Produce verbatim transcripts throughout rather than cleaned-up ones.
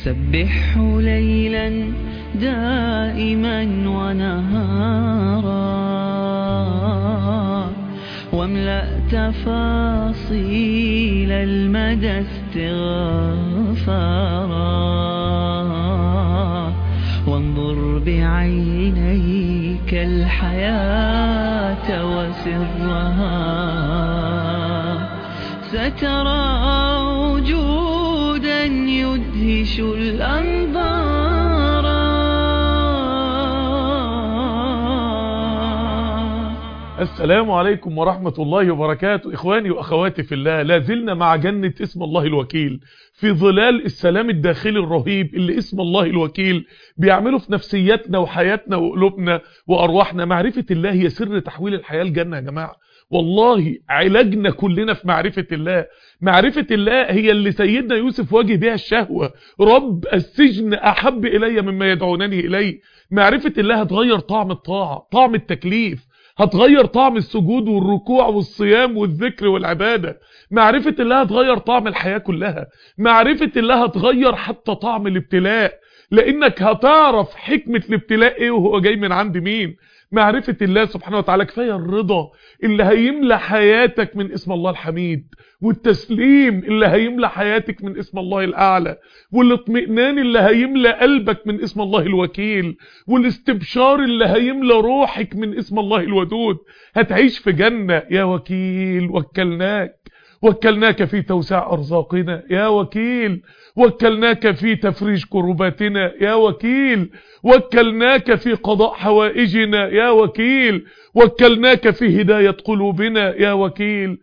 سبحه ليلا دائما ونهارا واملأ تفاصيل المدى استغفارا وانظر بعينيك الحياة وسرها سترى وجودا يدهش الأنظار. السلام عليكم ورحمة الله وبركاته. إخواني وأخواتي في الله، لازلنا مع جنة اسم الله الوكيل، في ظلال السلام الداخلي الرهيب اللي اسم الله الوكيل بيعمله في نفسياتنا وحياتنا وقلوبنا وأرواحنا. معرفة الله هي سر تحويل الحياة الجنة يا جماعة، والله علاجنا كلنا في معرفة الله. معرفة الله هي اللي سيدنا يوسف واجه بها الشهوة، رب السجن أحب إلي مما يدعونني إليه. معرفة الله هتغير طعم الطاعة، طعم التكليف، هتغير طعم السجود والركوع والصيام والذكر والعبادة. معرفة الله هتغير طعم الحياة كلها. معرفة الله هتغير حتى طعم الابتلاء، لانك هتعرف حكمة الابتلاء ايه وهو جاي من عند مين. معرفة الله سبحانه وتعالى كفاية الرضا اللي هيملى حياتك من اسم الله الحميد، والتسليم اللي هيملى حياتك من اسم الله الأعلى، والاطمئنان اللي هيملى قلبك من اسم الله الوكيل، والاستبشار اللي هيملى روحك من اسم الله الودود. هتعيش في جنة. يا وكيل وكلناك، وكلناك في توسيع أرزاقنا يا وكيل، وكلناك في تفريج كرباتنا يا وكيل، وكلناك في قضاء حوائجنا يا وكيل، وكلناك في هداية قلوبنا يا وكيل،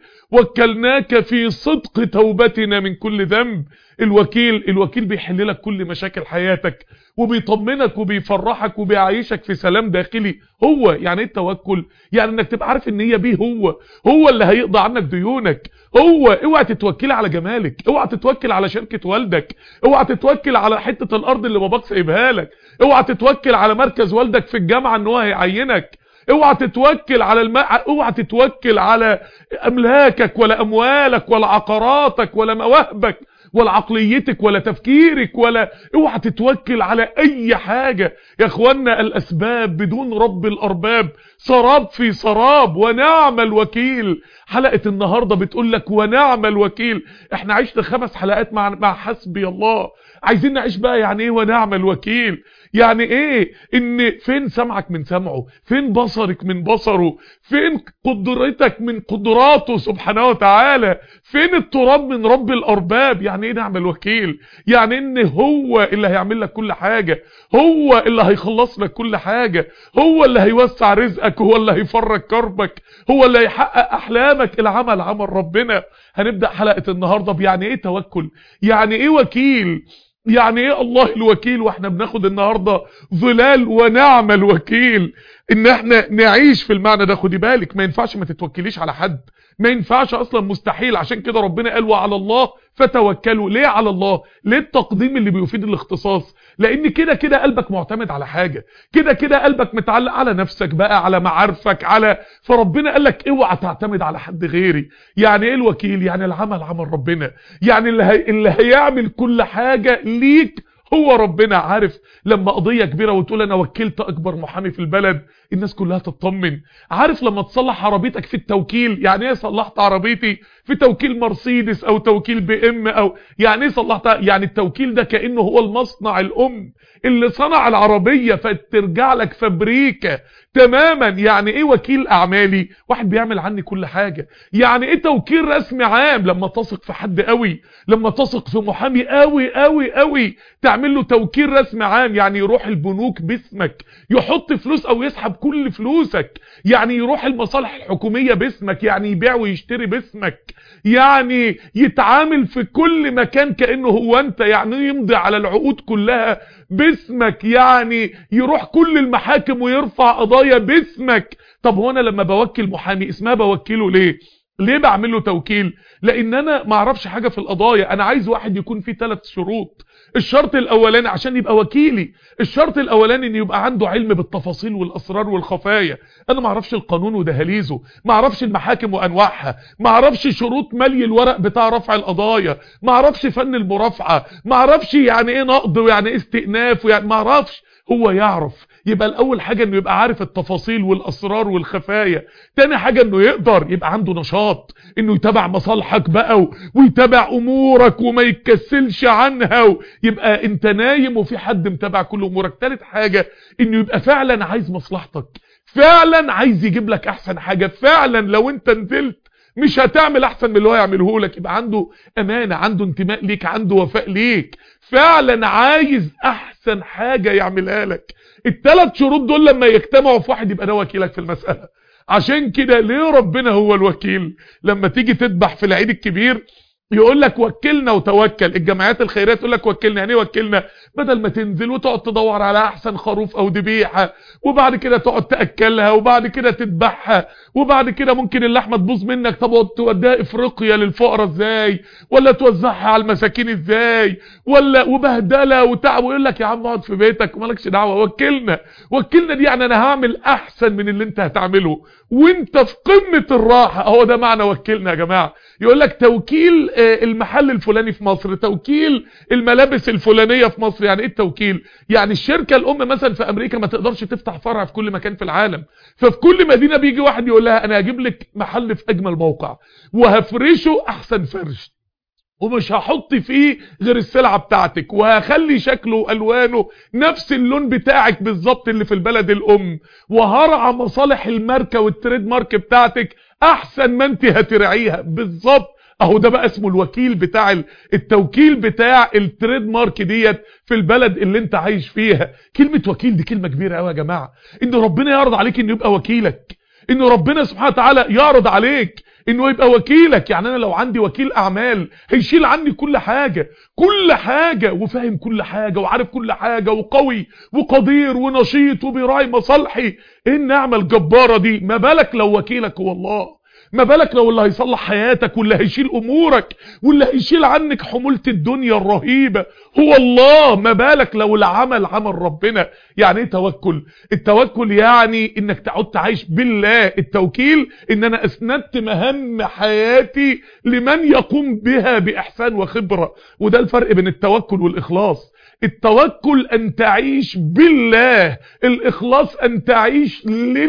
وكلناك في صدق توبتنا من كل ذنب. الوكيل الوكيل بيحل لك كل مشاكل حياتك، وبيطمنك وبيفرحك وبيعيشك في سلام داخلي. هو يعني ايه التوكل؟ يعني انك تبقى عارف ان هي بيه هو هو اللي هيقضي عنك ديونك. هو اوعى تتوكل على جمالك، اوعى تتوكل على شركة والدك، اوعى تتوكل على حتة الارض اللي باباك سايبها لك، اوعى تتوكل على مركز والدك في الجامعة ان هو هيعينك، اوعى تتوكل على الماء، اوعى تتوكل على املاكك ولا اموالك ولا عقاراتك ولا مواهبك ولا عقليتك ولا تفكيرك، ولا اوعى تتوكل على اي حاجة. يا اخوانا، الاسباب بدون رب الارباب سراب في سراب، ونعم الوكيل. حلقة النهاردة بتقول لك ونعم الوكيل. احنا عشنا خمس حلقات مع مع حسبي الله، عايزين نعيش بقى يعني ايه ونعم الوكيل. يعني ايه ان فين سمعك من سمعه، فين بصرك من بصره، فين قدرتك من قدراته سبحانه وتعالى، فين التراب من رب الارباب. يعني ايه نعم الوكيل؟ يعني ان هو اللي هيعمل لك كل حاجة، هو اللي هيخلص لك كل حاجة، هو اللي هيوسع رزقك، هو اللي هيفرج كربك، هو اللي هيحقق احلامك. العمل عمل ربنا. هنبدأ حلقة النهاردة بيعني ايه توكل، يعني ايه وكيل، يعني ايه الله الوكيل. واحنا بناخد النهاردة ظلال ونعم الوكيل، ان احنا نعيش في المعنى ده. خدي بالك، ما ينفعش ما تتوكليش على حد، ما ينفعش اصلا، مستحيل. عشان كده ربنا قال وعلى الله فتوكلوا. ليه على الله؟ ليه التقديم اللي بيفيد الاختصاص؟ لان كده كده قلبك معتمد على حاجة، كده كده قلبك متعلق على نفسك بقى، على معارفك، على فربنا قال لك اوعى تعتمد على حد غيري. يعني ايه الوكيل؟ يعني العمل عمل ربنا، يعني اللي, هي... اللي هيعمل كل حاجة ليك هو ربنا. عارف لما قضية كبيرة وتقول انا وكلت اكبر محامي في البلد، الناس كلها تطمن. عارف لما تصلح عربيتك في التوكيل، يعني ايه صلحت عربيتي في توكيل مرسيدس او توكيل بي ام، او يعني ايه صلحت؟ يعني التوكيل ده كأنه هو المصنع الام اللي صنع العربية فترجع لك فابريكا تماما. يعني ايه وكيل اعمالي؟ واحد بيعمل عني كل حاجة. يعني ايه توكيل رسمي عام؟ لما تثق في حد قوي، لما تثق في محامي قوي قوي قوي تعمل له توكيل رسمي عام. يعني يروح البنوك باسمك يحط فلوس او يسحب كل فلوسك، يعني يروح المصالح الحكومية باسمك، يعني يبيع ويشتري باسمك، يعني يتعامل في كل مكان كأنه هو انت، يعني يمضي على العقود كلها باسمك، يعني يروح كل المحاكم ويرفع قضايا باسمك. طب هو انا لما بوكل محامي اسمها بوكله ليه؟ ليه بعمل له توكيل؟ لان انا ما اعرفش حاجة في القضايا. انا عايز واحد يكون فيه ثلاث شروط. الشرط الاولاني عشان يبقى وكيلي، الشرط الاولاني ان يبقى عنده علم بالتفاصيل والاسرار والخفايا. انا ما اعرفش القانون ودهاليزه، ما اعرفش المحاكم وانواعها، ما اعرفش شروط ملي الورق بتاع رفع القضايا، ما اعرفش فن المرافعه، ما اعرفش يعني ايه نقض ويعني ايه استئناف ويعني ما اعرفش. هو يعرف. يبقى الاول حاجة انه يبقى عارف التفاصيل والاسرار والخفايا. تاني حاجة انه يقدر يبقى عنده نشاط، انه يتابع مصالحك بقى ويتابع امورك وما يتكسلش عنها، ويبقى انت نايم وفي حد متابع كل امورك. تالت حاجة انه يبقى فعلا عايز مصلحتك، فعلا عايز يجيب لك احسن حاجة، فعلا لو انت نزلت مش هتعمل احسن من اللي هو يعمله لك. يبقى عنده امانة، عنده انتماء ليك، عنده وفاء ليك، فعلا عايز احسن حاجة يعملها لك. الثلاث شروط دول لما يجتمعوا في واحد يبقى ده وكيلك في المسألة. عشان كده ليه ربنا هو الوكيل؟ لما تيجي تذبح في العيد الكبير يقول لك وكلنا وتوكل. الجمعيات الخيريه تقول لك وكلنا. يعني ايه وكلنا؟ بدل ما تنزل وتقعد تدور على احسن خروف او ذبيحه وبعد كده تقعد تاكلها وبعد كده تذبحها وبعد كده ممكن اللحمه تبوظ منك، طب توديها افريقيا للفقراء ازاي؟ ولا توزعها على المساكين ازاي؟ ولا وبهدله وتعب. ويقول لك يا عم اقعد في بيتك ومالكش دعوه. وكلنا. وكلنا دي يعني انا هعمل احسن من اللي انت هتعمله وانت في قمه الراحه. هو ده معنى وكلنا يا جماعه. يقول لك توكيل المحل الفلاني في مصر، توكيل الملابس الفلانية في مصر. يعني ايه التوكيل؟ يعني الشركة الام مثلا في امريكا ما تقدرش تفتح فرع في كل مكان في العالم، ففي كل مدينة بيجي واحد يقول لها انا هجيب لك محل في اجمل موقع وهفرشه احسن فرش ومش هحط فيه غير السلعة بتاعتك وهخلي شكله والوانه نفس اللون بتاعك بالظبط اللي في البلد الام، وهرعى مصالح الماركة والتريد مارك بتاعتك احسن ما انت هترعيها بالظبط. اهو ده بقى اسمه الوكيل بتاع التوكيل بتاع التريد مارك ديت في البلد اللي انت عايش فيها. كلمة وكيل دي كلمة كبيرة قوي يا جماعة. ان ربنا يعرض عليك انه يبقى وكيلك، ان ربنا سبحانه وتعالى يعرض عليك انه يبقى وكيلك. يعني انا لو عندي وكيل اعمال هيشيل عني كل حاجة كل حاجة وفاهم كل حاجة وعارف كل حاجة وقوي وقدير ونشيط وبيراعي مصالحي. ايه النعمة الجبارة دي؟ ما بالك لو وكيلك هو الله؟ ما بالك لو اللي هيصلح حياتك واللي هيشيل امورك واللي هيشيل عنك حمولة الدنيا الرهيبة هو الله؟ ما بالك لو العمل عمل ربنا؟ يعني ايه توكل؟ التوكل يعني انك تعود تعيش بالله. التوكيل ان انا اسندت مهام حياتي لمن يقوم بها باحسان وخبرة. وده الفرق بين التوكل والاخلاص. التوكل ان تعيش بالله، الاخلاص ان تعيش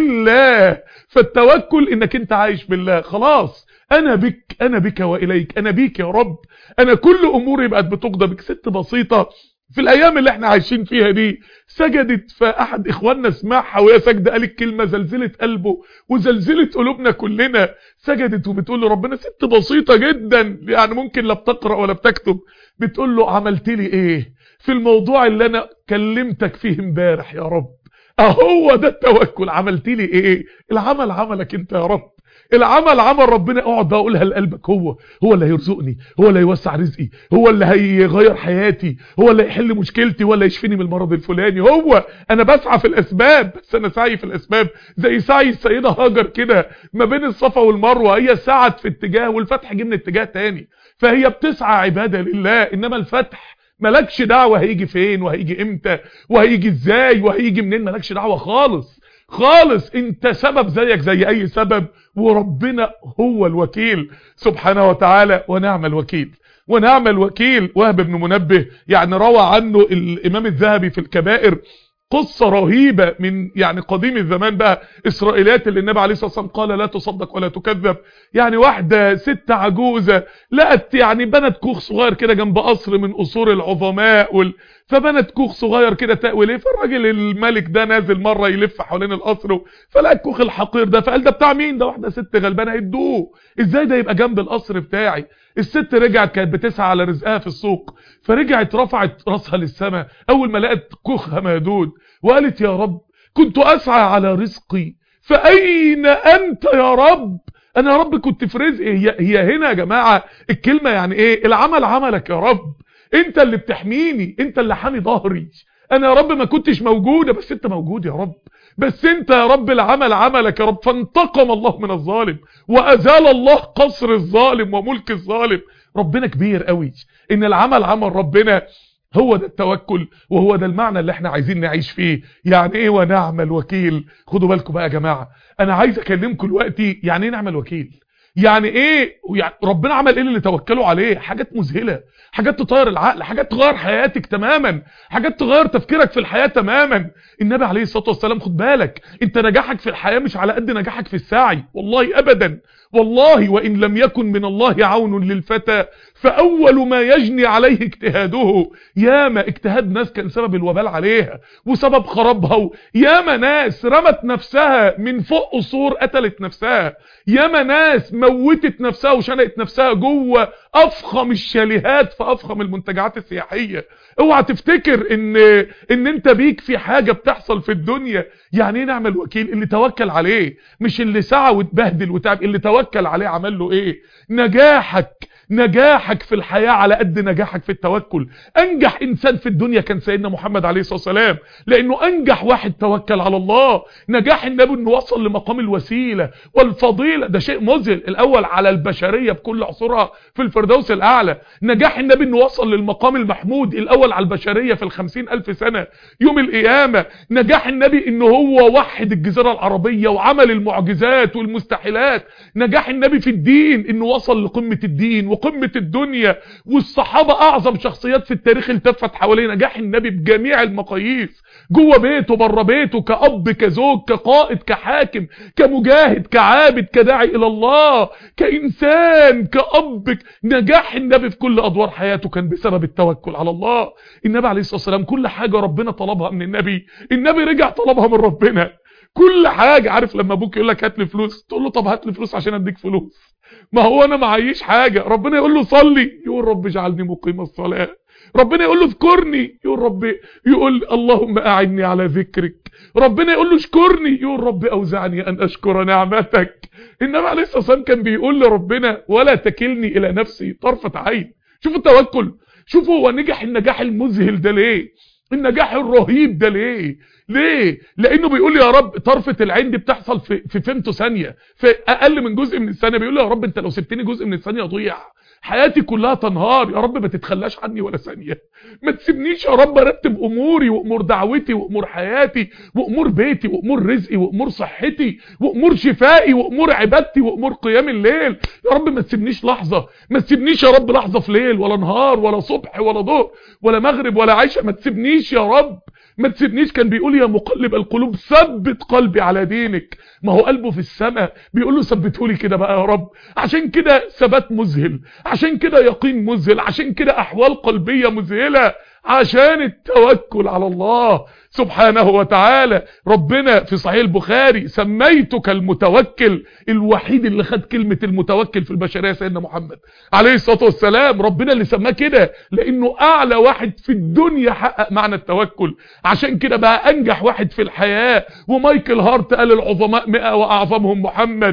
لله. فالتوكل انك انت عايش بالله، خلاص انا بك انا بك واليك، انا بيك يا رب، انا كل اموري بقت بتقضى بك. ست بسيطة في الايام اللي احنا عايشين فيها دي سجدت، فاحد اخواننا سمعها وهي سجدة قالت كلمة زلزلت قلبه وزلزلت قلوبنا كلنا. سجدت وبتقول له ربنا، ست بسيطة جدا يعني ممكن لا بتقرأ ولا بتكتب، بتقول له عملت لي ايه في الموضوع اللي انا كلمتك فيه امبارح يا رب؟ اهو ده التوكل. عملت لي ايه؟ العمل عملك انت يا رب، العمل عمل ربنا. اقعد بقى اقولها لقلبك، هو هو اللي هيرزقني، هو اللي هيوسع رزقي، هو اللي هيغير حياتي، هو اللي هيحل مشكلتي ولا يشفيني من المرض الفلاني. هو انا بسعى في الاسباب، بس انا سعي في الاسباب زي سعي السيدة هاجر كده ما بين الصفا والمروة. هي سعت في اتجاه والفتح جه من اتجاه تاني، فهي بتسعى عبادة لله. انما الفتح مالكش دعوة هيجي فين وهيجي امتى وهيجي ازاي وهيجي منين، مالكش دعوة خالص خالص. انت سبب زيك زي اي سبب، وربنا هو الوكيل سبحانه وتعالى. ونعم الوكيل ونعم الوكيل. وهب بن منبه يعني روى عنه الامام الذهبي في الكبائر قصة رهيبة من يعني قديم الزمان بقى، اسرائيليات اللي النبي عليه الصلاة والسلام قال لا تصدق ولا تكذب. يعني واحدة ست عجوزة لقت يعني بنت كوخ صغير كده جنب قصر من قصور العظماء وال... فبنت كوخ صغير كده تأوي ليه. فالراجل الملك ده نازل مرة يلف حوالين القصر فلقى الكوخ الحقير ده، فقال ده بتاع مين؟ ده واحدة ست غلبانة هيدوه ازاي ده يبقى جنب القصر بتاعي؟ الست رجعت كانت بتسعى على رزقها في السوق، فرجعت رفعت راسها للسماء اول ما لقت كوخها مهدود وقالت يا رب كنت اسعى على رزقي فاين انت يا رب؟ انا يا رب كنت في رزقي. هي, هي هنا يا جماعة الكلمة يعني ايه؟ العمل عملك يا رب، انت اللي بتحميني، انت اللي حامي ظهري. انا يا رب ما كنتش موجودة بس انت موجود يا رب، بس انت يا رب العمل عملك يا رب. فانتقم الله من الظالم وازال الله قصر الظالم وملك الظالم. ربنا كبير قوي ان العمل عمل ربنا. هو ده التوكل، وهو ده المعنى اللي احنا عايزين نعيش فيه. يعني ايه ونعم الوكيل؟ خدوا بالكم بقى يا جماعة، انا عايز اكلمكم دلوقتي يعني ايه نعم الوكيل. يعني ايه يعني ربنا عمل ايه اللي توكلوا عليه؟ حاجات مذهلة، حاجات تطير العقل، حاجات تغير حياتك تماما، حاجات تغير تفكيرك في الحياة تماما. النبي عليه الصلاة والسلام خد بالك، انت نجاحك في الحياة مش على قد نجاحك في السعي، والله ابدا. والله وان لم يكن من الله عون للفتى فاول ما يجني عليه اجتهاده. ياما اجتهاد ناس كان سبب الوبال عليها وسبب خرابها، ياما ناس رمت نفسها من فوق قصور قتلت نفسها، ياما ناس موتت نفسها وشنقت نفسها جوه افخم الشاليهات في افخم المنتجعات السياحيه. اوعى تفتكر ان ان انت بيك في حاجه بتحصل في الدنيا. يعني ايه نعم الوكيل؟ اللي توكل عليه، مش اللي سعى واتبهدل وتعب، اللي توكل عليه عمل له ايه؟ نجاحك نجاحك في الحياة على قد نجاحك في التوكل. انجح انسان في الدنيا كان سيدنا محمد عليه الصلاة والسلام، لانه انجح واحد توكل على الله. نجاح النبي انه وصل لمقام الوسيلة والفضيلة، ده شيء مذهل، الاول على البشرية بكل عصورها في الفردوس الاعلى. نجاح النبي انه وصل للمقام المحمود الاول على البشرية في الخمسين الف سنة يوم القيامة. نجاح النبي انه هو وحد الجزيرة العربية وعمل المعجزات والمستحيلات. نجاح النبي في الدين انه وصل لقمة الدين وقمة الدنيا، والصحابة اعظم شخصيات في التاريخ التفت حواليه نجاح النبي بجميع المقاييس، جوه بيته بره بيته، كأب كزوج كقائد كحاكم كمجاهد كعابد كداعي الى الله كإنسان كأب. نجاح النبي في كل ادوار حياته كان بسبب التوكل على الله. النبي عليه الصلاة والسلام كل حاجة ربنا طلبها من النبي النبي رجع طلبها من ربنا. كل حاجة، عارف لما ابوك يقول لك هات لي فلوس تقول له طب هات لي فلوس عشان اديك فلوس، ما هو انا معيش حاجة. ربنا يقول له صلي يقول رب اجعلني مقيم الصلاة. ربنا يقول له اذكرني يقول رب يقول اللهم اعني على ذكرك. ربنا يقول له اشكرني يقول رب اوزعني ان اشكر نعمتك. النبي عليه الصلاة والسلام كان بيقول لربنا ولا تكلني الى نفسي طرفة عين. شوفوا التوكل، شوفوا هو نجح النجاح المذهل ده ليه، النجاح الرهيب ده ليه ليه لانه بيقول يا رب طرفة العين دي بتحصل في في فيمتو ثانية، في اقل من جزء من الثانية. بيقول يا رب انت لو سبتني جزء من الثانية اضيع، حياتي كلها تنهار. يا رب ما تتخلاش عني ولا ثانية، ما تسيبنيش يا رب ارتب اموري وامور دعوتي وامور حياتي وامور بيتي وامور رزقي وامور صحتي وامور شفائي وامور عبادتي وامور قيام الليل. يا رب ما تسيبنيش لحظة، ما تسيبنيش يا رب لحظة في ليل ولا نهار ولا صبح ولا ظهر ولا مغرب ولا عشاء، ما تسيبنيش يا رب ما تسيبنيش. كان بيقول يا مقلب القلوب ثبت قلبي على دينك، ما هو قلبه في السماء بيقول له ثبته لي كده بقى يا رب. عشان كده ثبات مذهل، عشان كده يقين مذهل، عشان كده احوال قلبية مذهلة، عشان التوكل على الله سبحانه وتعالى. ربنا في صحيح البخاري سميتك المتوكل، الوحيد اللي خد كلمة المتوكل في البشرية سيدنا محمد عليه الصلاة والسلام. ربنا اللي سماه كده لانه اعلى واحد في الدنيا حقق معنى التوكل. عشان كده بقى انجح واحد في الحياة. ومايكل هارت قال العظماء مئة واعظمهم محمد،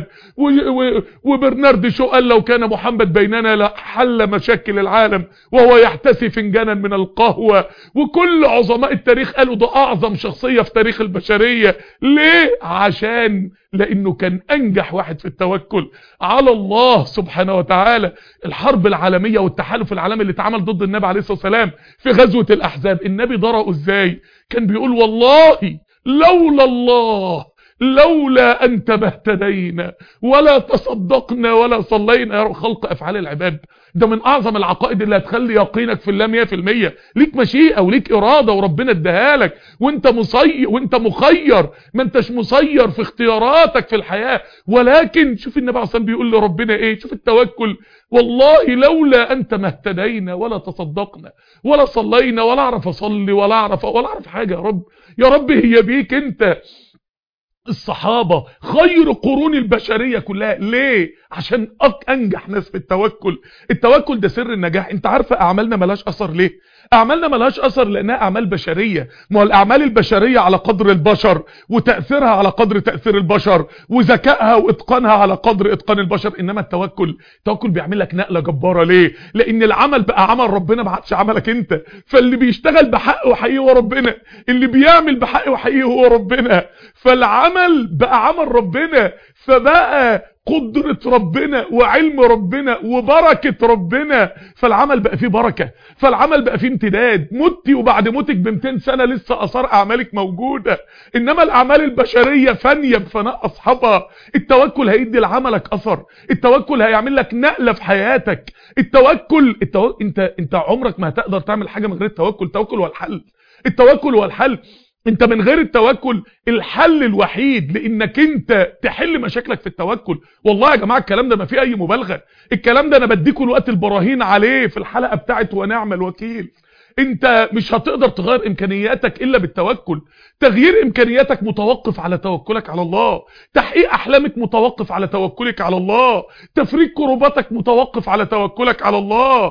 وبرنارد شو قال لو كان محمد بيننا لحل مشاكل العالم وهو يحتسي فنجانا من القهوة. وكل عظماء التاريخ قالوا ده اعظم شخصية في تاريخ البشرية. ليه؟ عشان لانه كان انجح واحد في التوكل على الله سبحانه وتعالى. الحرب العالمية والتحالف العالمي اللي اتعمل ضد النبي عليه الصلاة والسلام في غزوة الاحزاب، النبي ضرأه ازاي؟ كان بيقول والله لولا الله لولا انت ما اهتدينا ولا تصدقنا ولا صلينا. يا خلق افعال العباد ده من اعظم العقائد اللي هتخلي يقينك في الله مية في المية. ليك مشيئة وليك ارادة وربنا اداها لك، وانت مصير وانت مخير، ما انتش مسير في اختياراتك في الحياة. ولكن شوف النبي عليه الصلاة والسلام بيقول لربنا ايه، شوف التوكل، والله لولا انت ما اهتدينا ولا تصدقنا ولا صلينا ولا اعرف اصلي ولا اعرف ولا اعرف حاجة. يا رب يا رب هي بيك انت. الصحابة خير قرون البشرية كلها ليه؟ عشان انجح ناس في التوكل. التوكل ده سر النجاح. انت عارفة اعمالنا ملاش اثر ليه؟ اعمالنا ملهاش اثر لانها اعمال بشرية. ما هو الاعمال البشرية على قدر البشر، وتأثيرها على قدر تأثير البشر، وذكائها واتقانها على قدر اتقان البشر. انما التوكل التوكل بيعمل لك نقلة جبارة. ليه؟ لان العمل بقى عمل ربنا، ما عادش عملك انت. فاللي بيشتغل بحق وحقيقي هو ربنا، اللي بيعمل بحق وحقيقي هو ربنا. فالعمل بقى عمل ربنا، فبقى قدرة ربنا وعلم ربنا وبركة ربنا، فالعمل بقى فيه بركة، فالعمل بقى فيه امتداد. متي وبعد موتك ب مئتين سنة لسه اثار اعمالك موجودة، انما الاعمال البشرية فانية بفناء اصحابها. التوكل هيدي لعملك اثر، التوكل هيعمل لك نقلة في حياتك. التوكل التو... انت انت عمرك ما هتقدر تعمل حاجة من غير التوكل. التوكل هو الحل، التوكل هو الحل. انت من غير التوكل الحل الوحيد لانك انت تحل مشاكلك في التوكل. والله يا جماعه الكلام ده ما فيه اي مبالغه، الكلام ده انا بديكم الوقت البراهين عليه في الحلقه بتاعت ونعم الوكيل. انت مش هتقدر تغير امكانياتك الا بالتوكل. تغيير امكانياتك متوقف على توكلك على الله، تحقيق احلامك متوقف على توكلك على الله، تفريج كرباتك متوقف على توكلك على الله،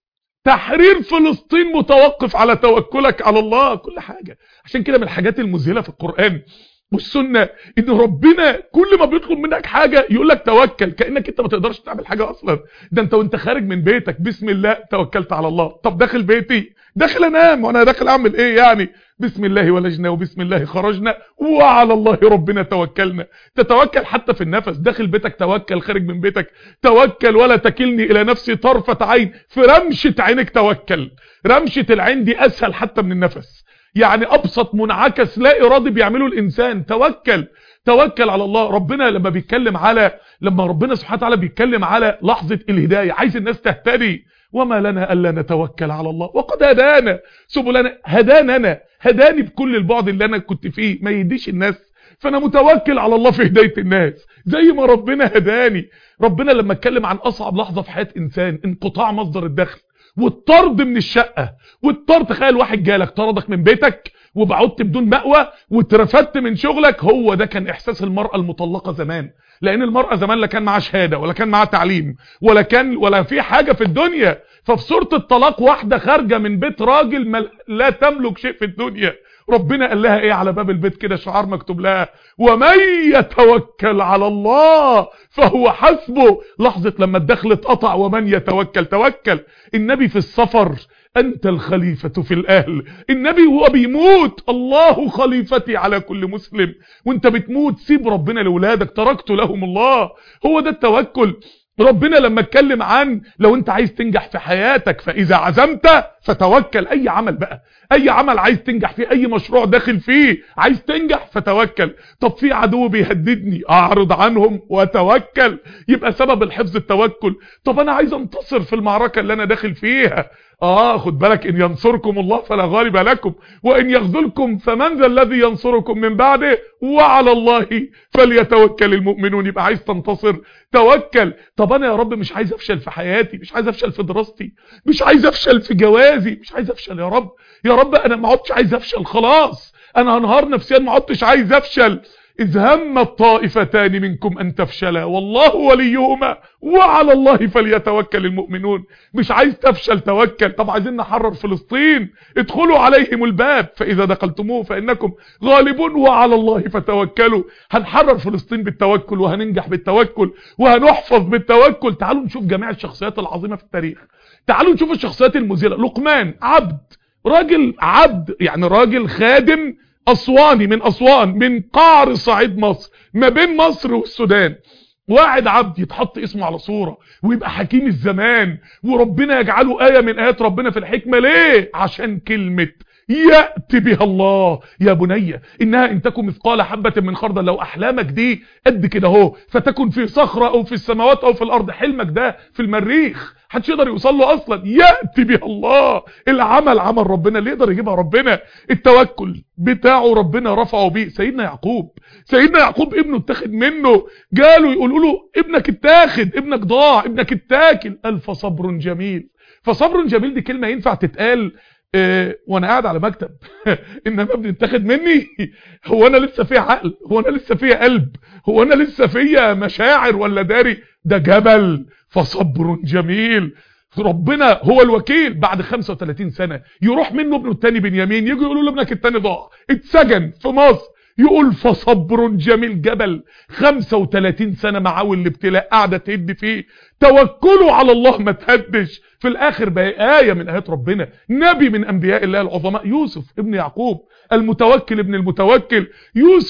تحرير فلسطين متوقف على توكلك على الله. كل حاجة. عشان كده من الحاجات المذهلة في القرآن والسنة ان ربنا كل ما بيطلب منك حاجة يقول لك توكل، كأنك انت ما تقدرش تعمل حاجة اصلا. ده انت وانت خارج من بيتك بسم الله توكلت على الله. طب داخل بيتي داخل انام وانا داخل اعمل ايه يعني؟ بسم الله ولجنا وبسم الله خرجنا وعلى الله ربنا توكلنا. تتوكل حتى في النفس. داخل بيتك توكل، خارج من بيتك توكل. ولا تكلني الى نفسي طرفة عين. في رمشة عينك توكل. رمشة العين دي اسهل حتى من النفس، يعني ابسط منعكس لا ارادي بيعمله الانسان. توكل توكل على الله. ربنا لما بيتكلم على لما ربنا سبحانه وتعالى بيتكلم على لحظة الهداية، عايز الناس تهتدي. وما لنا الا نتوكل على الله وقد هدانا سبلنا. هدانا انا هداني بكل البعد اللي انا كنت فيه، ما يهديش الناس، فانا متوكل على الله في هداية الناس زي ما ربنا هداني. ربنا لما اتكلم عن اصعب لحظة في حياة انسان، انقطاع مصدر الدخل والطرد من الشقة، والطرد، تخيل واحد جالك طردك من بيتك وبعدت بدون مأوى واترفدت من شغلك. هو ده كان احساس المرأة المطلقة زمان، لان المرأة زمان لا كان معاها شهادة ولا كان معاها تعليم ولا كان ولا في حاجة في الدنيا. ففي سورة الطلاق واحدة خارجة من بيت راجل لا تملك شيء في الدنيا، ربنا قال لها ايه على باب البيت كده شعار مكتوب لها؟ ومن يتوكل على الله فهو حسبه. لحظة لما الدخل اتقطع ومن يتوكل توكل. النبي في السفر انت الخليفة في الاهل. النبي وهو بيموت الله خليفتي على كل مسلم. وانت بتموت سيب ربنا لولادك، تركت لهم الله. هو ده التوكل. ربنا لما اتكلم عن لو انت عايز تنجح في حياتك فاذا عزمت فتوكل. اي عمل بقى، اي عمل عايز تنجح فيه، اي مشروع داخل فيه عايز تنجح فتوكل. طب في عدو بيهددني اعرض عنهم واتوكل، يبقى سبب الحفظ التوكل. طب انا عايز انتصر في المعركة اللي انا داخل فيها، اه خد بالك ان ينصركم الله فلا غالب لكم وان يخذلكم فمن ذا الذي ينصركم من بعده وعلى الله فليتوكل المؤمنون. يبقى عايز تنتصر توكل. طب انا يا رب مش عايز افشل في حياتي، مش عايز افشل في دراستي، مش عايز افشل في جوازي، مش عايز افشل يا رب. يا رب انا ما عدتش عايز افشل، خلاص انا هنهار نفسيا، ما عدتش عايز افشل. إذ هم الطائفتان منكم أن تفشلا والله وليهما وعلى الله فليتوكل المؤمنون. مش عايز تفشل توكل. طب عايزين نحرر فلسطين، ادخلوا عليهم الباب فإذا دخلتموه فإنكم غالبون وعلى الله فتوكلوا. هنحرر فلسطين بالتوكل، وهننجح بالتوكل، وهنحفظ بالتوكل. تعالوا نشوف جميع الشخصيات العظيمة في التاريخ، تعالوا نشوف الشخصيات المذهلة. لقمان عبد، راجل عبد يعني راجل خادم أسواني من أسوان، من قعر صعيد مصر ما بين مصر والسودان. واحد عبد يتحط اسمه على صورة ويبقى حكيم الزمان، وربنا يجعله آية من آيات ربنا في الحكمة. ليه؟ عشان كلمة يأتي بها الله. يا بني إنها إن تكن مثقال حبة من خردل، لو أحلامك دي قد كده اهو فتكن في صخرة أو في السماوات أو في الأرض، حلمك ده في المريخ محدش يقدر يوصل له اصلا. يأتي بها الله. العمل عمل ربنا اللي يقدر يجيبها ربنا. التوكل بتاعه ربنا رفعه بيه. سيدنا يعقوب، سيدنا يعقوب ابنه اتاخد منه، جالوا يقولوا له ابنك اتاخد، ابنك ضاع، ابنك اتاكل. قال فصبر جميل. فصبر جميل دي كلمة ينفع تتقال اه وانا قاعد على مكتب انما ابني اتاخد مني. هو انا لسه فيها عقل؟ هو انا لسه فيها قلب؟ هو انا لسه فيها مشاعر ولا داري؟ ده جبل. فصبر جميل. ربنا هو الوكيل. بعد خمسة وثلاثين سنة يروح منه ابنه التاني بنيامين، يجي يقولوا له ابنك التاني ضاع، اتسجن في مصر، يقول فصبر جميل. جبل خمسة وثلاثين سنة معاه الابتلاء قاعدة تهد فيه، توكلوا على الله ما تهدش. في الاخر بقى آية من آيات ربنا، نبي من انبياء الله العظماء، يوسف ابن يعقوب المتوكل ابن المتوكل. يوسف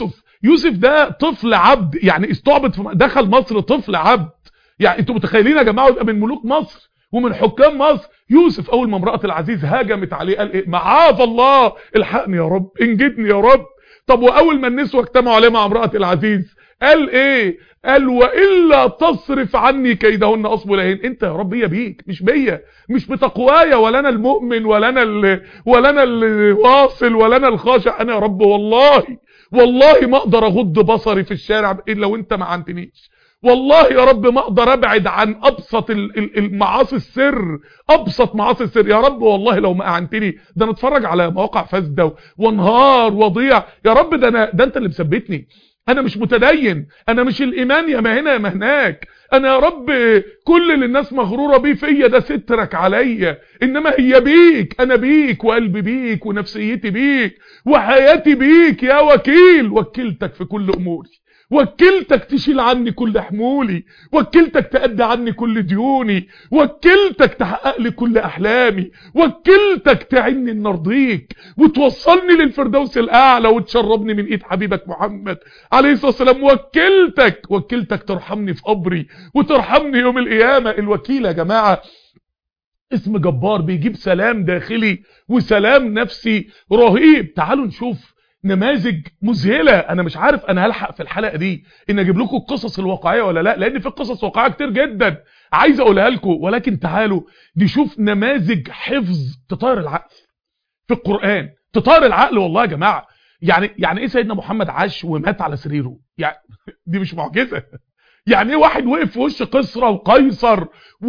يوسف ده طفل عبد، يعني استعبد في دخل مصر طفل عبد. يعني انتوا متخيلين يا جماعه يبقى من ملوك مصر ومن حكام مصر؟ يوسف اول ما امرأة العزيز هاجمت عليه قال ايه؟ معاذ الله، الحقني يا رب، انجدني يا رب. طب واول ما النسوة اجتمعوا عليه مع امرأة العزيز قال ايه؟ قال والا تصرف عني كيدهن اصب اليهن. انت يا رب هي بيك مش بيا، مش بتقوايا، ولا انا المؤمن ولا انا ال... ولا انا الواصل ولا انا الخاشع. انا يا رب والله والله ما اقدر اغض بصري في الشارع الا وانت ما عنتنيش. والله يا رب ما اقدر ابعد عن ابسط المعاصي السر، ابسط معاصي السر يا رب. والله لو ما اعنتني ده نتفرج على مواقع فاسده وانهار وضيع يا رب. ده انا ده انت اللي مثبتني. انا مش متدين، انا مش الايمان يا ما هنا يا ما هناك. انا يا رب كل اللي الناس مغروره بيه فيا ده سترك عليا، انما هي بيك، انا بيك، وقلبي بيك، ونفسيتي بيك، وحياتي بيك يا وكيل. وكلتك في كل اموري، وكلتك تشيل عني كل حمولي، وكلتك تأدي عني كل ديوني، وكلتك تحقق لي كل احلامي، وكلتك تعني ان ارضيك وتوصلني للفردوس الاعلى وتشربني من ايد حبيبك محمد عليه الصلاه والسلام. وكلتك وكلتك ترحمني في قبري وترحمني يوم القيامه. الوكيل يا جماعه اسم جبار بيجيب سلام داخلي وسلام نفسي رهيب. تعالوا نشوف نماذج مذهله. انا مش عارف انا هلحق في الحلقه دي ان اجيب لكم القصص الواقعيه ولا لا، لان في قصص واقعيه كتير جدا عايز اقولها لكم، ولكن تعالوا نشوف نماذج حفظ تطير العقل في القرآن. تطير العقل والله يا جماعه. يعني يعني ايه سيدنا محمد عاش ومات على سريره؟ يعني دي مش معجزه؟ يعني ايه واحد وقف في وش قسرة وقيصر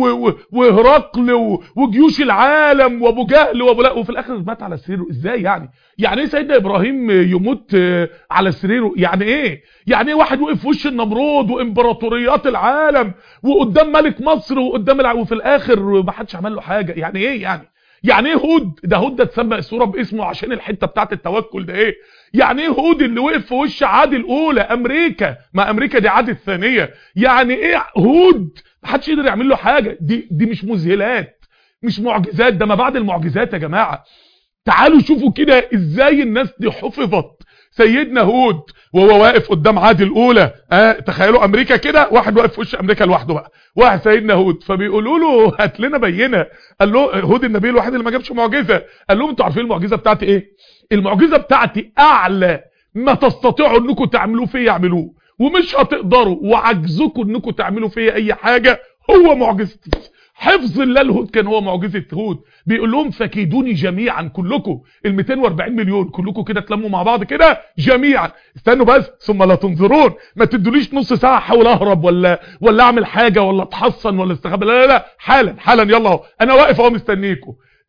وهرقل وجيوش العالم وابو جهل وابو لا وفي الاخر مات على سريره؟ ازاي يعني؟ يعني ايه سيدنا ابراهيم يموت على سريره؟ يعني ايه؟ يعني ايه واحد وقف في وش النمرود وامبراطوريات العالم وقدام ملك مصر وقدام الع... وفي الاخر ما حدش عمل له حاجه؟ يعني ايه يعني؟ يعني ايه هود؟ ده هود ده اتسمى السوره باسمه عشان الحته بتاعت التوكل ده. ايه يعني ايه هود اللي وقف في وش عاد الاولى امريكا؟ ما امريكا دي عاد الثانيه. يعني ايه هود محدش يقدر يعمل له حاجه؟ دي دي مش مذهلات، مش معجزات، ده ما بعد المعجزات يا جماعه. تعالوا شوفوا كده ازاي الناس دي حفظت. سيدنا هود وهو واقف قدام عاد الاولى، اه تخيلوا امريكا كده، واحد واقف في وش امريكا لوحده بقى، واحد سيدنا هود، فبيقولوا له هات لنا بينه. قال له هود النبي الوحيد اللي ما جابش معجزه. قال لهم انتوا عارفين المعجزه بتاعتي ايه؟ المعجزه بتاعتي اعلى ما تستطيعوا انكم تعملوه فيا اعملوه، ومش هتقدروا وعجزكم انكم تعملوا فيا اي حاجه هو معجزتي. حفظ الله الهود كان هو معجزه هود. بيقول لهم فكيدوني جميعا كلكم، ال مئتين وأربعين مليون كلكم كده تلموا مع بعض كده جميعا. استنوا بس ثم لا تنظرون، ما تدوليش نص ساعه احاول اهرب ولا ولا اعمل حاجه ولا اتحصن ولا استخبى، لا لا لا، حالا حالا يلا اهو انا واقف اهو مستنيكم.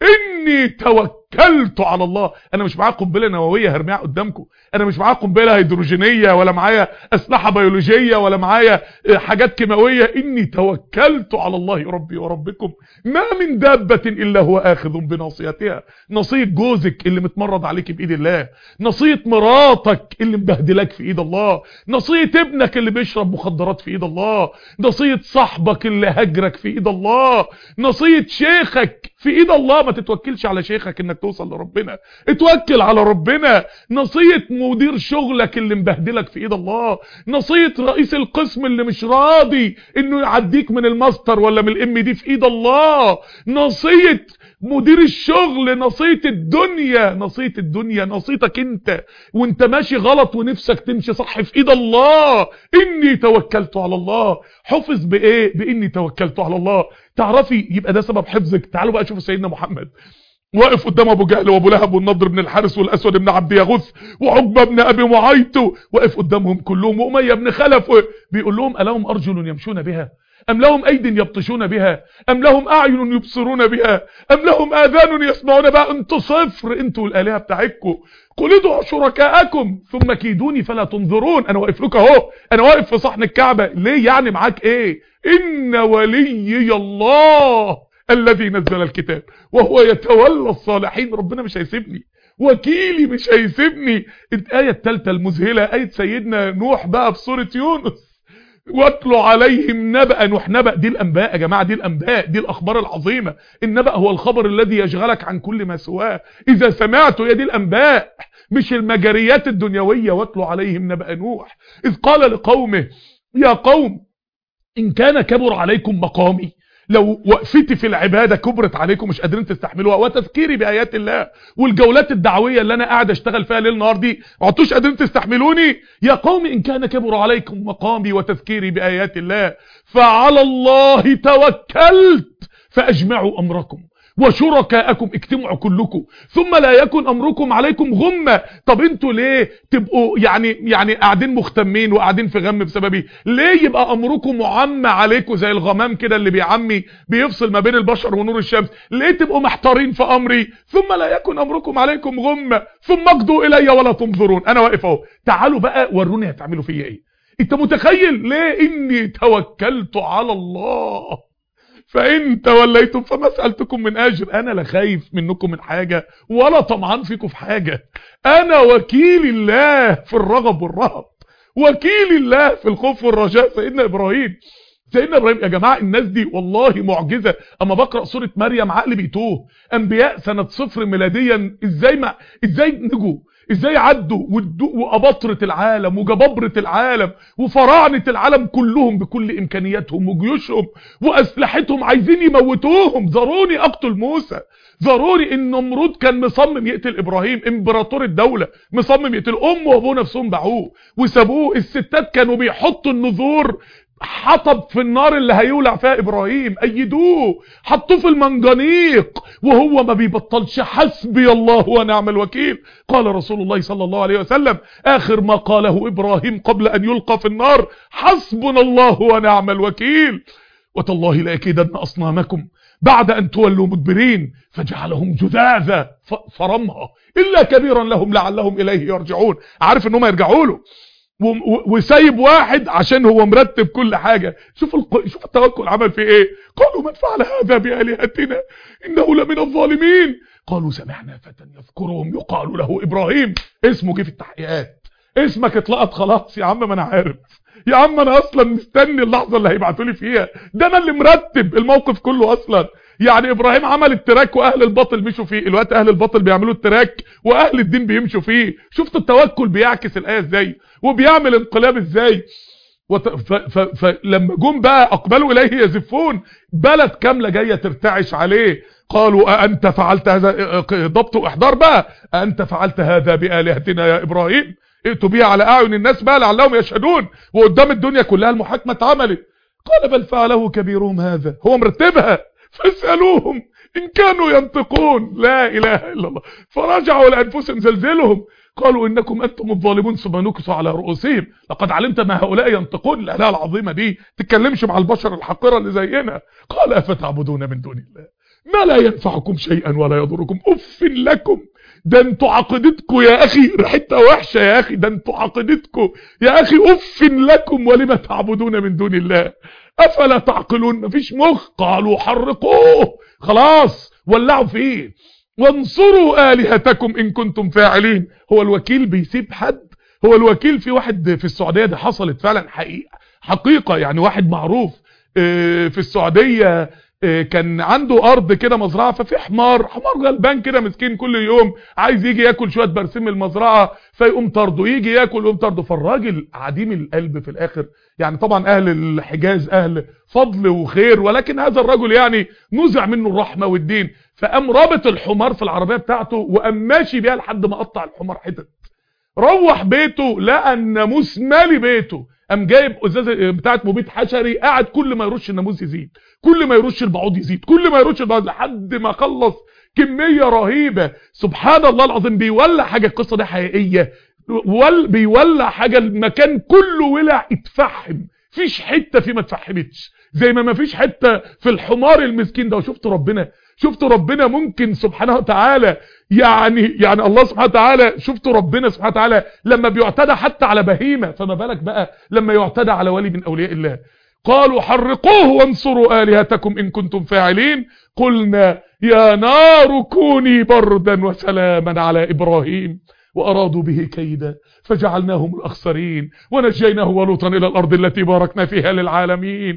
اني توكلت على الله. انا مش معايا قنبله نوويه هرميها قدامكم، انا مش معايا قنبله هيدروجينيه ولا معايا اسلحه بيولوجيه ولا معايا حاجات كيماويه. اني توكلت على الله ربي وربكم ما من دابه الا هو اخذ بناصيتها. نصيه جوزك اللي متمرد عليك بايد الله، نصيه مراتك اللي مبهدلك في ايد الله، نصيه ابنك اللي بيشرب مخدرات في ايد الله، نصيه صاحبك اللي هجرك في ايد الله، نصيه شيخك في ايد الله. ما تتوكلش على شيخك انك توصل لربنا، اتوكل على ربنا. نصية مدير شغلك اللي مبهدلك في ايد الله، نصية رئيس القسم اللي مش راضي انه يعديك من الماستر ولا من الام دي في ايد الله، نصية مدير الشغل، نصية الدنيا، نصية الدنيا نصيتك انت وانت ماشي غلط ونفسك تمشي صح في ايد الله. اني توكلت على الله. حفظ بايه؟ باني توكلت على الله. تعرفي يبقى ده سبب حفظك. تعالوا بقى شوفوا سيدنا محمد واقف قدام ابو جهل وابو لهب والنضر بن الحارث والاسود بن عبد يغوث وعقبه بن ابي معيط، واقف قدامهم كلهم، واميه بن خلف، بيقول لهم الهم ارجل يمشون بها ام لهم ايد يبطشون بها ام لهم اعين يبصرون بها ام لهم اذان يسمعون بها؟ انتوا صفر، انتوا الالهه بتاعتكم. قل ادعوا شركاءكم ثم كيدوني فلا تنظرون. انا واقف لك اهو، انا واقف في صحن الكعبه. ليه يعني؟ معاك ايه؟ ان وليي الله الذي نزل الكتاب وهو يتولى الصالحين. ربنا مش هيسيبني، وكيلي مش هيسيبني. الآية الثالثة المذهلة آية سيدنا نوح بقى في سورة يونس، واتلوا عليهم نبأ نوح. نبأ دي الأنباء يا جماعة، دي الأنباء، دي الأخبار العظيمة. النبأ هو الخبر الذي يشغلك عن كل ما سواه. إذا سمعته، هي دي الأنباء. مش المجريات الدنيوية. واتلو عليهم نبأ نوح إذ قال لقومه يا قوم إن كان كبر عليكم مقامي، لو وقفتي في العبادة كبرت عليكم مش قادرين تستحملوها، وتذكيري بآيات الله والجولات الدعوية اللي أنا قاعد أشتغل فيها ليل نهار دي ما عدتوش قادرين تستحملوني. يا قوم إن كان كبر عليكم مقامي وتذكيري بآيات الله فعلى الله توكلت فأجمعوا أمركم وشركاءكم، اجتمعوا كلكم ثم لا يكن امركم عليكم غمة. طب انتوا ليه تبقوا يعني يعني قاعدين مختمين وقاعدين في غم بسببي؟ ليه يبقى امركم معمى عليكم زي الغمام كده اللي بيعمي بيفصل ما بين البشر ونور الشمس؟ ليه تبقوا محتارين في امري؟ ثم لا يكن امركم عليكم غمة ثم اقضوا الي ولا تنظرون. انا واقف اهو، تعالوا بقى وروني هتعملوا فيا ايه. انت متخيل ليه؟ اني توكلت على الله فإن توليتم فما سألتكم من أجر. أنا لا خايف منكم من حاجة ولا طمعان فيكم في حاجة، أنا وكيل الله في الرغب والرهب، وكيل الله في الخوف والرجاء. سيدنا إبراهيم سيدنا إبراهيم يا جماعة الناس دي والله معجزة. أما بقرأ سورة مريم عقلي بيتوه. أنبياء سنة صفر ميلاديا إزاي ما إزاي نجوا، ازاي عدوا واباطرة العالم وجبابرة العالم وفراعنة العالم كلهم بكل امكانياتهم وجيوشهم واسلحتهم عايزين يموتوهم. ذروني اقتل موسى، ذروني. ان نمرود كان مصمم يقتل ابراهيم، امبراطور الدولة مصمم يقتل امه وابوه نفسهم باعوه وسابوه. الستات كانوا بيحطوا النذور حطب في النار اللي هيولع فيها ابراهيم، ايدوه حطوه في المنجنيق وهو ما بيبطلش حسبي الله ونعم الوكيل. قال رسول الله صلى الله عليه وسلم اخر ما قاله ابراهيم قبل ان يلقى في النار حسبنا الله ونعم الوكيل. وتالله لاكيدن اصنامكم بعد ان تولوا مدبرين فجعلهم جذاذا فرمها الا كبيرا لهم لعلهم اليه يرجعون. عارف انهم يرجعوا له وسايب واحد عشان هو مرتب كل حاجة. شوف الق... شوف التوكل عمل في ايه. قالوا من فعل هذا بآلهتنا انه لمن الظالمين. قالوا سمعنا فتى يذكرهم يقال له ابراهيم. اسمه جه في التحقيقات، اسمك اتلقط خلاص يا عم. ما انا عارف يا عم، انا اصلا مستني اللحظة اللي هيبعتوا لي فيها، ده انا اللي مرتب الموقف كله اصلا. يعني ابراهيم عمل التراك واهل الباطل مشوا فيه، الوقت اهل الباطل بيعملوا التراك واهل الدين بيمشوا فيه. شفت التوكل بيعكس الايه ازاي وبيعمل انقلاب ازاي. فلما جم بقى اقبلوا اليه يزفون، بلد كامله جايه ترتعش عليه. قالوا أأنت فعلت هذا، ضبط واحضار بقى، أأنت فعلت هذا بآلهتنا يا ابراهيم؟ ائتوا بيها على اعين الناس بقى لعلهم يشهدون. وقدام الدنيا كلها المحاكمه اتعملت. قال بل فعله كبيرهم هذا، هو مرتبها، فاسألوهم إن كانوا ينطقون. لا إله إلا الله. فرجعوا لأنفسهم زلزلهم قالوا إنكم أنتم الظالمون ثم نكسوا على رؤوسهم لقد علمت ما هؤلاء ينطقون. الآلهة العظيمة دي تتكلمش مع البشر الحقيرة اللي زينا. قال أفتعبدون من دون الله ما لا ينفعكم شيئا ولا يضركم أف لكم. ده انتوا عقيدتكم يا اخي ريحتها وحشه يا اخي، ده انتوا عقيدتكم يا اخي اف لكم ولما تعبدون من دون الله افلا تعقلون. مفيش مخ. قالوا حرقوه، خلاص ولعوا فيه. وانصروا الهتكم ان كنتم فاعلين. هو الوكيل بيسيب حد؟ هو الوكيل في واحد في السعوديه دي حصلت فعلا حقيقه حقيقه يعني واحد معروف في السعوديه كان عنده ارض كده مزرعه، ففي حمار حمار غلبان كده مسكين كل يوم عايز يجي ياكل شويه برسيم من المزرعه فيقوم طرده، يجي ياكل يقوم طرده. فالراجل عديم القلب في الاخر، يعني طبعا اهل الحجاز اهل فضل وخير، ولكن هذا الرجل يعني نزع منه الرحمه والدين. فقام رابط الحمار في العربيه بتاعته وقام ماشي بيها لحد ما قطع الحمار حتت. روح بيته لقى الناموس مالي بيته، قام جايب ازازه بتاعه مبيد حشري، قاعد كل ما يرش الناموس يزيد، كل ما يرش البعوض يزيد، كل ما يرش البعوض لحد ما خلص كميه رهيبه. سبحان الله العظيم. بيولع حاجه، القصه دي حقيقيه، ول بيولع حاجه المكان كله ولع اتفحم، فيش حته فيه ما اتفحمتش، زي ما ما فيش حته في الحمار المسكين ده. وشفت ربنا شفت ربنا ممكن سبحانه وتعالى يعني يعني الله سبحانه وتعالى شفت ربنا سبحانه وتعالى لما بيعتدى حتى على بهيمه، فما بالك بقى لما يعتدى على ولي من اولياء الله. قالوا حرقوه وانصروا آلهتكم إن كنتم فاعلين. قلنا يا نار كوني بردا وسلاما على إبراهيم وأرادوا به كيدا فجعلناهم الأخسرين ونجيناه ولوطا إلى الأرض التي باركنا فيها للعالمين.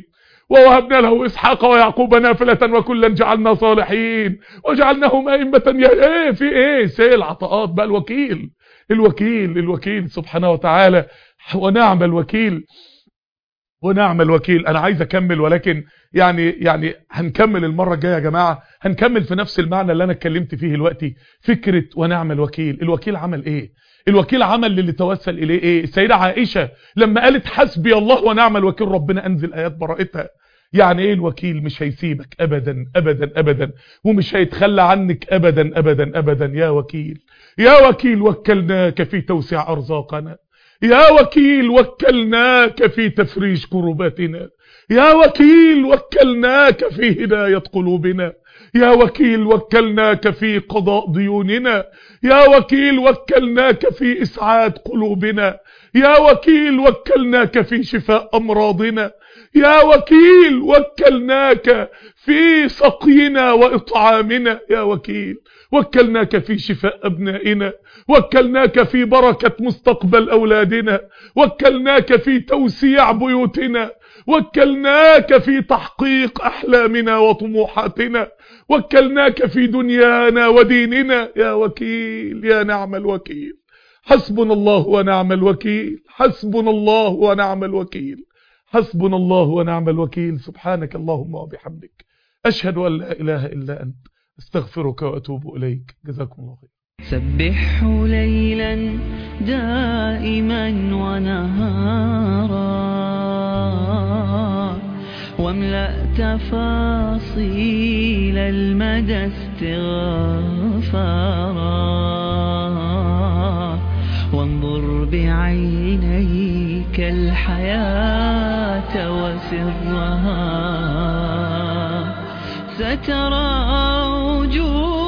ووهبنا له إسحاق ويعقوب نافلة وكلا جعلنا صالحين وجعلناهم أئمة. ايه في ايه سيل العطاءات بقى. الوكيل الوكيل الوكيل سبحانه وتعالى. ونعم الوكيل ونعم الوكيل. انا عايز اكمل، ولكن يعني يعني هنكمل المرة الجاية يا جماعة، هنكمل في نفس المعنى اللي انا اتكلمت فيه دلوقتي. فكرة ونعم الوكيل. الوكيل عمل ايه؟ الوكيل عمل للي توسل اليه ايه؟ السيدة عائشة لما قالت حسبي الله ونعم الوكيل ربنا انزل ايات براءتها. يعني ايه الوكيل؟ مش هيسيبك ابدا ابدا ابدا، ومش هيتخلى عنك ابدا ابدا ابدا. يا وكيل يا وكيل وكلناك في توسيع ارزاقنا، يا وكيل وكلناك في تفريج كرباتنا، يا وكيل وكلناك في هداية قلوبنا، يا وكيل وكلناك في قضاء ديوننا، يا وكيل وكلناك في إسعاد قلوبنا، يا وكيل وكلناك في شفاء أمراضنا، يا وكيل وكلناك في سقينا وإطعامنا، يا وكيل وكلناك في شفاء أبنائنا، وكلناك في بركة مستقبل أولادنا، وكلناك في توسيع بيوتنا، وكلناك في تحقيق أحلامنا وطموحاتنا، وكلناك في دنيانا وديننا. يا وكيل يا نعم الوكيل. حسبنا الله ونعم الوكيل، حسبنا الله ونعم الوكيل، حسبنا الله ونعم الوكيل. سبحانك اللهم وبحمدك، أشهد أن لا إله إلا أنت، استغفرك وأتوب إليك. جزاكم الله خير. سبحه ليلا دائما ونهارا، واملأ تفاصيل المدى استغفارا، وانظر بعينيك الحياة وسرها، سترى وجوه